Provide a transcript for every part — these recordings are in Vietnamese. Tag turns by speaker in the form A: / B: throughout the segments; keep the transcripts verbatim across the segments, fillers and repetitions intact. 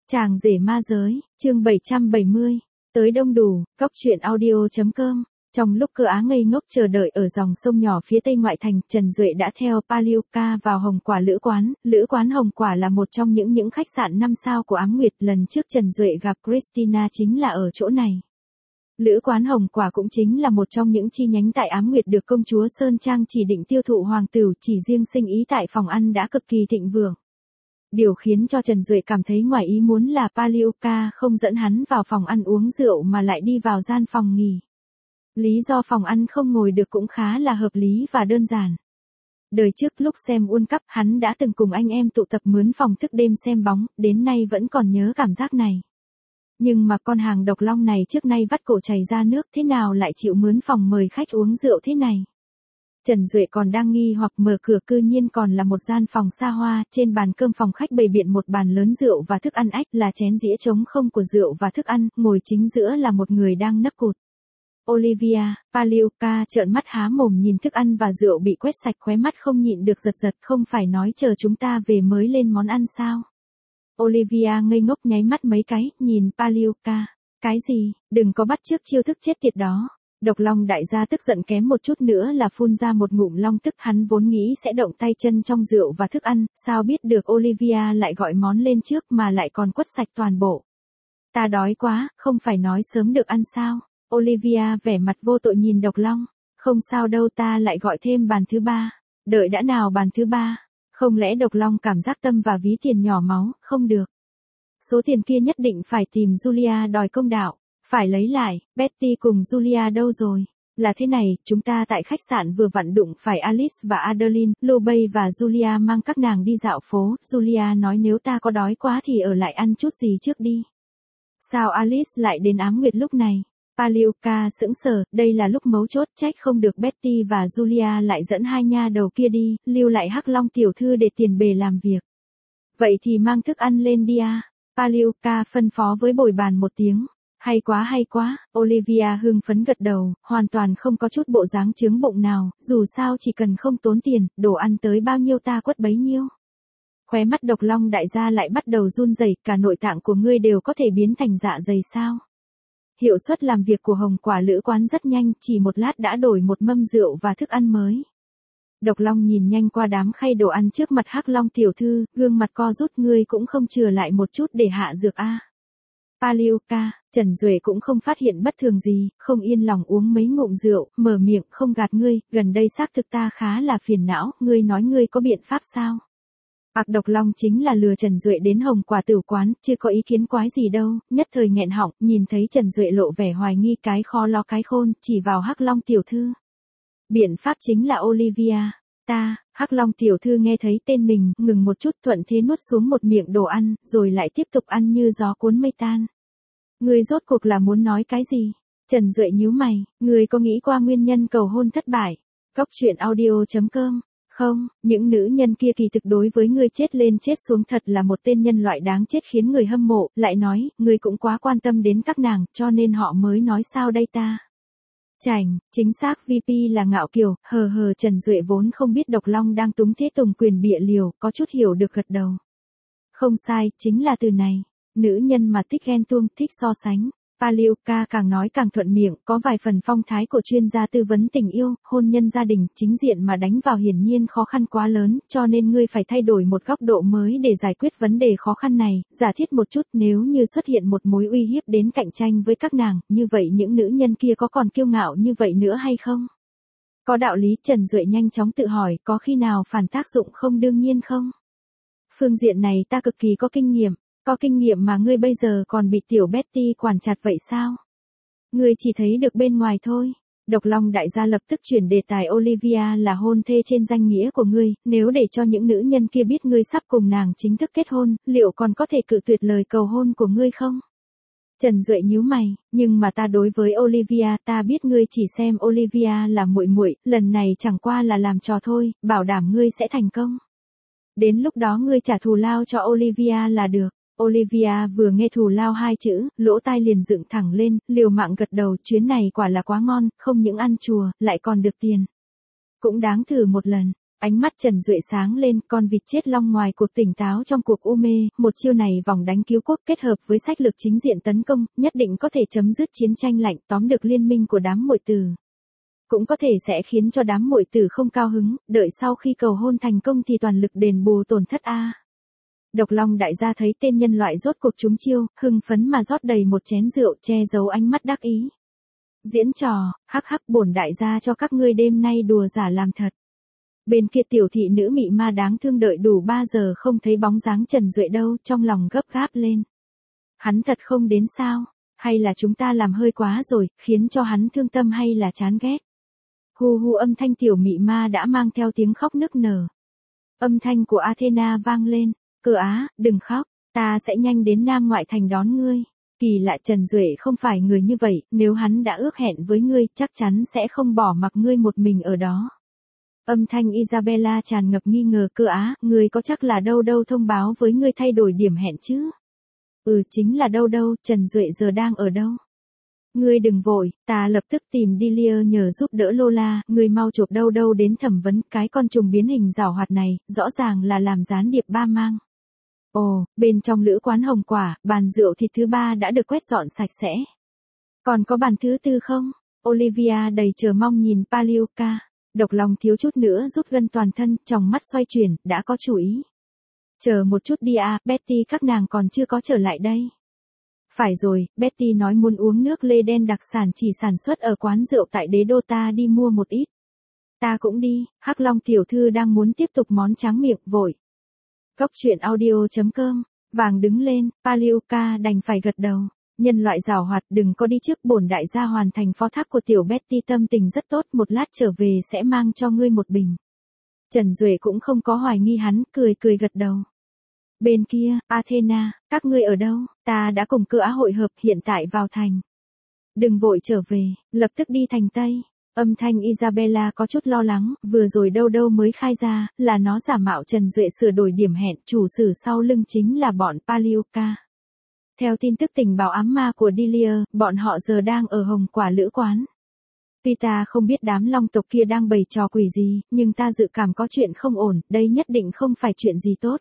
A: Chàng rể ma giới, chương bảy trăm bảy mươi. Tới đông đủ, góc truyện audio chấm com. Trong lúc Cơ Á ngây ngốc chờ đợi ở dòng sông nhỏ phía tây ngoại thành, Trần Duệ đã theo Palioka vào Hồng Quả Lữ Quán. Lữ Quán Hồng Quả là một trong những những khách sạn năm sao của Ám Nguyệt. Lần trước Trần Duệ gặp Christina chính là ở chỗ này. Lữ Quán Hồng Quả cũng chính là một trong những chi nhánh tại Ám Nguyệt được công chúa Sơn Trang chỉ định tiêu thụ hoàng tửu, chỉ riêng sinh ý tại phòng ăn đã cực kỳ thịnh vượng. Điều khiến cho Trần Duệ cảm thấy ngoài ý muốn là Palioka không dẫn hắn vào phòng ăn uống rượu mà lại đi vào gian phòng nghỉ. Lý do phòng ăn không ngồi được cũng khá là hợp lý và đơn giản. Đời trước lúc xem World Cup hắn đã từng cùng anh em tụ tập mướn phòng thức đêm xem bóng, đến nay vẫn còn nhớ cảm giác này. Nhưng mà con hàng độc long này trước nay vắt cổ chảy ra nước, thế nào lại chịu mướn phòng mời khách uống rượu thế này? Trần Duệ còn đang nghi hoặc mở cửa cư nhiên còn là một gian phòng xa hoa, trên bàn cơm phòng khách bày biện một bàn lớn rượu và thức ăn ách là chén dĩa trống không của rượu và thức ăn, ngồi chính giữa là một người đang nấc cụt. Olivia, Palioka trợn mắt há mồm nhìn thức ăn và rượu bị quét sạch, khóe mắt không nhịn được giật giật, không phải nói chờ chúng ta về mới lên món ăn sao? Olivia ngây ngốc nháy mắt mấy cái, nhìn Palioka. Cái gì, đừng có bắt chước chiêu thức chết tiệt đó. Độc Long đại gia tức giận kém một chút nữa là phun ra một ngụm long tức, hắn vốn nghĩ sẽ động tay chân trong rượu và thức ăn, sao biết được Olivia lại gọi món lên trước mà lại còn quất sạch toàn bộ. Ta đói quá, không phải nói sớm được ăn sao? Olivia vẻ mặt vô tội nhìn Độc Long. Không sao đâu, ta lại gọi thêm bàn thứ ba. Đợi đã nào bàn thứ ba. Không lẽ Độc Long cảm giác tâm và ví tiền nhỏ máu, không được. Số tiền kia nhất định phải tìm Julia đòi công đạo. Phải lấy lại, Betty cùng Julia đâu rồi? Là thế này, chúng ta tại khách sạn vừa vặn đụng phải Alice và Adeline, Lobey và Julia mang các nàng đi dạo phố. Julia nói nếu ta có đói quá thì ở lại ăn chút gì trước đi. Sao Alice lại đến Ám Nguyệt lúc này? Palioka sững sờ, đây là lúc mấu chốt, trách không được Betty và Julia lại dẫn hai nha đầu kia đi, lưu lại Hắc Long tiểu thư để tiền bề làm việc. Vậy thì mang thức ăn lên đi à? Palioka phân phó với bồi bàn một tiếng. Hay quá hay quá, Olivia hưng phấn gật đầu, hoàn toàn không có chút bộ dáng chướng bụng nào, dù sao chỉ cần không tốn tiền, đồ ăn tới bao nhiêu ta quất bấy nhiêu. Khóe mắt Độc Long đại gia lại bắt đầu run rẩy, cả nội tạng của ngươi đều có thể biến thành dạ dày sao? Hiệu suất làm việc của Hồng Quả Lữ Quán rất nhanh, chỉ một lát đã đổi một mâm rượu và thức ăn mới. Độc Long nhìn nhanh qua đám khay đồ ăn trước mặt Hắc Long tiểu thư, gương mặt co rút, ngươi cũng không chừa lại một chút để hạ dược a? À? Palioka, Trần Duệ cũng không phát hiện bất thường gì, không yên lòng uống mấy ngụm rượu, mở miệng, không gạt ngươi, gần đây xác thực ta khá là phiền não, ngươi nói ngươi có biện pháp sao? Ặc Độc Long chính là lừa Trần Duệ đến Hồng Quả Tửu Quán, chưa có ý kiến quái gì đâu, nhất thời nghẹn họng, nhìn thấy Trần Duệ lộ vẻ hoài nghi, cái khó lo cái khôn, chỉ vào Hắc Long tiểu thư. Biện pháp chính là Olivia. Ta, Hắc Long tiểu thư nghe thấy tên mình, ngừng một chút, thuận thế nuốt xuống một miệng đồ ăn, rồi lại tiếp tục ăn như gió cuốn mây tan. Ngươi rốt cuộc là muốn nói cái gì? Trần Duệ nhíu mày, ngươi có nghĩ qua nguyên nhân cầu hôn thất bại? Góc truyện audio chấm com. Không, những nữ nhân kia kỳ thực đối với ngươi chết lên chết xuống thật là một tên nhân loại đáng chết khiến người hâm mộ, lại nói, ngươi cũng quá quan tâm đến các nàng, cho nên họ mới nói sao đây ta? Chảnh, chính xác vê pê là Ngạo Kiều, hờ hờ. Trần Duệ vốn không biết Độc Long đang túng thế tùng quyền bịa liều, có chút hiểu được gật đầu. Không sai, chính là từ này. Nữ nhân mà thích ghen tuông, thích so sánh. Palioka càng nói càng thuận miệng, có vài phần phong thái của chuyên gia tư vấn tình yêu, hôn nhân gia đình, chính diện mà đánh vào hiển nhiên khó khăn quá lớn, cho nên ngươi phải thay đổi một góc độ mới để giải quyết vấn đề khó khăn này, giả thiết một chút, nếu như xuất hiện một mối uy hiếp đến cạnh tranh với các nàng, như vậy những nữ nhân kia có còn kiêu ngạo như vậy nữa hay không? Có đạo lý. Trần Duệ nhanh chóng tự hỏi, có khi nào phản tác dụng không? Đương nhiên không. Phương diện này ta cực kỳ có kinh nghiệm. Có kinh nghiệm mà ngươi bây giờ còn bị tiểu Betty quản chặt vậy sao? Ngươi chỉ thấy được bên ngoài thôi. Độc Long đại gia lập tức chuyển đề tài, Olivia là hôn thê trên danh nghĩa của ngươi, nếu để cho những nữ nhân kia biết ngươi sắp cùng nàng chính thức kết hôn, liệu còn có thể cự tuyệt lời cầu hôn của ngươi không? Trần Duệ nhíu mày, nhưng mà ta đối với Olivia, ta biết ngươi chỉ xem Olivia là muội muội, lần này chẳng qua là làm trò thôi, bảo đảm ngươi sẽ thành công. Đến lúc đó ngươi trả thù lao cho Olivia là được. Olivia vừa nghe thù lao hai chữ, lỗ tai liền dựng thẳng lên, liều mạng gật đầu, chuyến này quả là quá ngon, không những ăn chùa, lại còn được tiền. Cũng đáng thử một lần. Ánh mắt Trần Duệ sáng lên, con vịt chết long ngoài cuộc tỉnh táo trong cuộc u mê, một chiêu này vòng đánh cứu quốc kết hợp với sách lược chính diện tấn công, nhất định có thể chấm dứt chiến tranh lạnh, tóm được liên minh của đám muội tử. Cũng có thể sẽ khiến cho đám muội tử không cao hứng, đợi sau khi cầu hôn thành công thì toàn lực đền bù tổn thất a. Độc Long đại gia thấy tên nhân loại rốt cuộc trúng chiêu, hưng phấn mà rót đầy một chén rượu, che giấu ánh mắt đắc ý. Diễn trò, hắc hắc, bổn đại gia cho các ngươi đêm nay đùa giả làm thật. Bên kia tiểu thị nữ mị ma đáng thương đợi đủ ba giờ không thấy bóng dáng Trần Duệ đâu, trong lòng gấp gáp lên. Hắn thật không đến sao, hay là chúng ta làm hơi quá rồi, khiến cho hắn thương tâm hay là chán ghét. Hu hu, âm thanh tiểu mị ma đã mang theo tiếng khóc nức nở. Âm thanh của Athena vang lên, Cơ Á, đừng khóc, ta sẽ nhanh đến Nam ngoại thành đón ngươi. Kỳ lạ, Trần Duệ không phải người như vậy, nếu hắn đã ước hẹn với ngươi, chắc chắn sẽ không bỏ mặc ngươi một mình ở đó. Âm thanh Isabella tràn ngập nghi ngờ. Cơ Á, ngươi có chắc là đâu đâu thông báo với ngươi thay đổi điểm hẹn chứ? Ừ, chính là đâu đâu, Trần Duệ giờ đang ở đâu? Ngươi đừng vội, ta lập tức tìm Delia nhờ giúp đỡ Lola, ngươi mau chụp đâu đâu đến thẩm vấn, cái con trùng biến hình giảo hoạt này, rõ ràng là làm gián điệp ba mang. Ồ, bên trong lữ quán Hồng Quả, bàn rượu thịt thứ ba đã được quét dọn sạch sẽ. Còn có bàn thứ tư không? Olivia đầy chờ mong nhìn Palioka. Độc Long thiếu chút nữa rút gân toàn thân, trong mắt xoay chuyển, đã có chủ ý. Chờ một chút đi à, Betty các nàng còn chưa có trở lại đây. Phải rồi, Betty nói muốn uống nước lê đen đặc sản chỉ sản xuất ở quán rượu tại đế đô, ta đi mua một ít. Ta cũng đi, Hắc Long tiểu thư đang muốn tiếp tục món tráng miệng, vội. Góc truyện audio chấm com, vàng đứng lên, Palioka đành phải gật đầu. Nhân loại giảo hoạt, đừng có đi trước, bổn đại gia hoàn thành phó thác của tiểu Betty tâm tình rất tốt, một lát trở về sẽ mang cho ngươi một bình. Trần Duệ cũng không có hoài nghi hắn, cười cười gật đầu. Bên kia, Athena, các ngươi ở đâu? Ta đã cùng Cơ Á hội hợp, hiện tại vào thành. Đừng vội trở về, lập tức đi thành Tây. Âm thanh Isabella có chút lo lắng, vừa rồi đâu đâu mới khai ra, là nó giả mạo Trần Duệ sửa đổi điểm hẹn, chủ sử sau lưng chính là bọn Palioka. Theo tin tức tình báo ám ma của Delia, bọn họ giờ đang ở Hồng Quả lữ quán. Tuy ta không biết đám long tộc kia đang bày trò quỷ gì, nhưng ta dự cảm có chuyện không ổn, đây nhất định không phải chuyện gì tốt.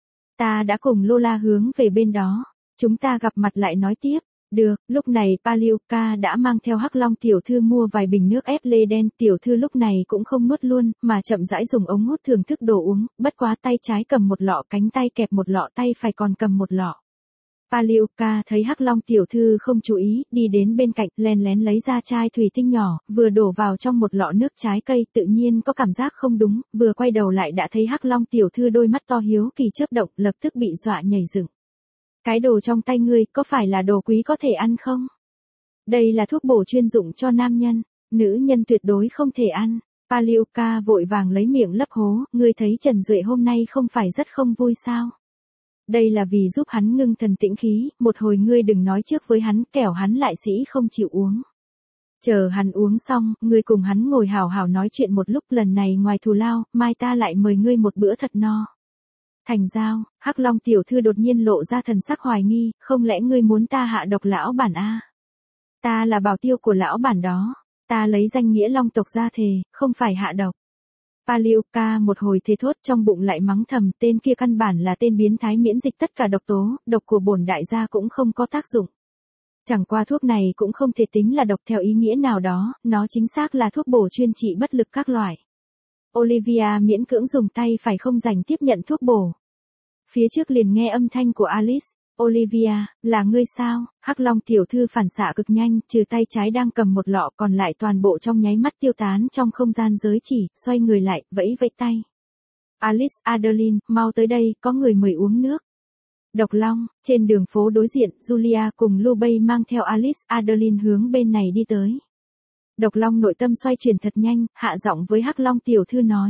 A: Ta đã cùng Lola hướng về bên đó, chúng ta gặp mặt lại nói tiếp. Được, lúc này Palioka đã mang theo Hắc Long tiểu thư mua vài bình nước ép lê đen, tiểu thư lúc này cũng không nuốt luôn, mà chậm rãi dùng ống hút thưởng thức đồ uống, bất quá tay trái cầm một lọ, cánh tay kẹp một lọ, tay phải còn cầm một lọ. Palioka thấy Hắc Long tiểu thư không chú ý, đi đến bên cạnh, lén lén lấy ra chai thủy tinh nhỏ, vừa đổ vào trong một lọ nước trái cây, tự nhiên có cảm giác không đúng, vừa quay đầu lại đã thấy Hắc Long tiểu thư đôi mắt to hiếu kỳ chớp động, lập tức bị dọa nhảy dựng. Cái đồ trong tay ngươi, có phải là đồ quý có thể ăn không? Đây là thuốc bổ chuyên dụng cho nam nhân, nữ nhân tuyệt đối không thể ăn. Palioka vội vàng lấy miệng lấp hố, ngươi thấy Trần Duệ hôm nay không phải rất không vui sao? Đây là vì giúp hắn ngưng thần tĩnh khí, một hồi ngươi đừng nói trước với hắn, kẻo hắn lại sĩ không chịu uống. Chờ hắn uống xong, ngươi cùng hắn ngồi hào hào nói chuyện một lúc, lần này ngoài thù lao, mai ta lại mời ngươi một bữa thật no. Thành giao, Hắc Long tiểu thư đột nhiên lộ ra thần sắc hoài nghi, không lẽ ngươi muốn ta hạ độc lão bản a? Ta là bảo tiêu của lão bản đó, ta lấy danh nghĩa Long tộc ra thề, không phải hạ độc. Palioka một hồi thề thốt, trong bụng lại mắng thầm, tên kia căn bản là tên biến thái miễn dịch tất cả độc tố, độc của bổn đại gia cũng không có tác dụng. Chẳng qua thuốc này cũng không thể tính là độc theo ý nghĩa nào đó, nó chính xác là thuốc bổ chuyên trị bất lực các loại. Olivia miễn cưỡng dùng tay phải không rảnh tiếp nhận thuốc bổ. Phía trước liền nghe âm thanh của Alice. Olivia, là ngươi sao? Hắc Long tiểu thư phản xạ cực nhanh, trừ tay trái đang cầm một lọ, còn lại toàn bộ trong nháy mắt tiêu tán trong không gian giới chỉ, xoay người lại, vẫy vẫy tay. Alice, Adeline, mau tới đây, có người mời uống nước. Độc Long, trên đường phố đối diện, Julia cùng Lu Bay mang theo Alice, Adeline hướng bên này đi tới. Độc Long nội tâm xoay chuyển thật nhanh, hạ giọng với Hắc Long tiểu thư nói.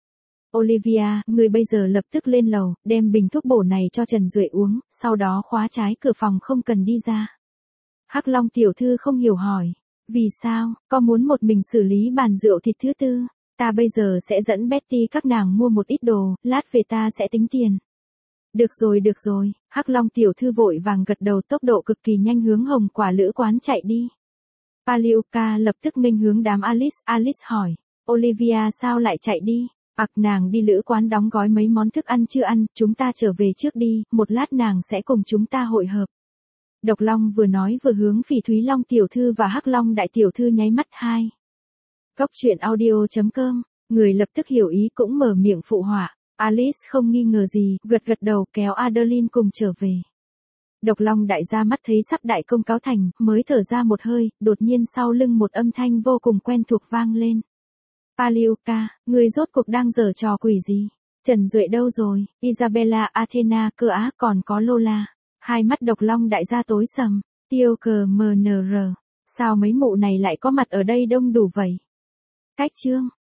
A: Olivia, người bây giờ lập tức lên lầu, đem bình thuốc bổ này cho Trần Duệ uống, sau đó khóa trái cửa phòng không cần đi ra. Hắc Long tiểu thư không hiểu hỏi. Vì sao, có muốn một mình xử lý bàn rượu thịt thứ tư? Ta bây giờ sẽ dẫn Betty các nàng mua một ít đồ, lát về ta sẽ tính tiền. Được rồi được rồi, Hắc Long tiểu thư vội vàng gật đầu, tốc độ cực kỳ nhanh hướng Hồng Quả lữ quán chạy đi. Palioka lập tức nghênh hướng đám Alice, Alice hỏi. Olivia sao lại chạy đi? Ặc nàng đi lữ quán đóng gói mấy món thức ăn chưa ăn, chúng ta trở về trước đi, một lát nàng sẽ cùng chúng ta hội hợp. Độc Long vừa nói vừa hướng Phỉ Thúy Long tiểu thư và Hắc Long đại tiểu thư nháy mắt hai. Cốc truyện audio chấm com, người lập tức hiểu ý cũng mở miệng phụ họa. Alice không nghi ngờ gì, gật gật đầu kéo Adeline cùng trở về. Độc Long đại gia mắt thấy sắp đại công cáo thành, mới thở ra một hơi, đột nhiên sau lưng một âm thanh vô cùng quen thuộc vang lên. Palioka, người rốt cuộc đang giở trò quỷ gì? Trần Duệ đâu rồi? Isabella, Athena, cơ á, còn có Lola. Hai mắt Độc Long đại gia tối sầm. Tiêu cờ em en rờ. Sao mấy mụ này lại có mặt ở đây đông đủ vậy? Cách chương.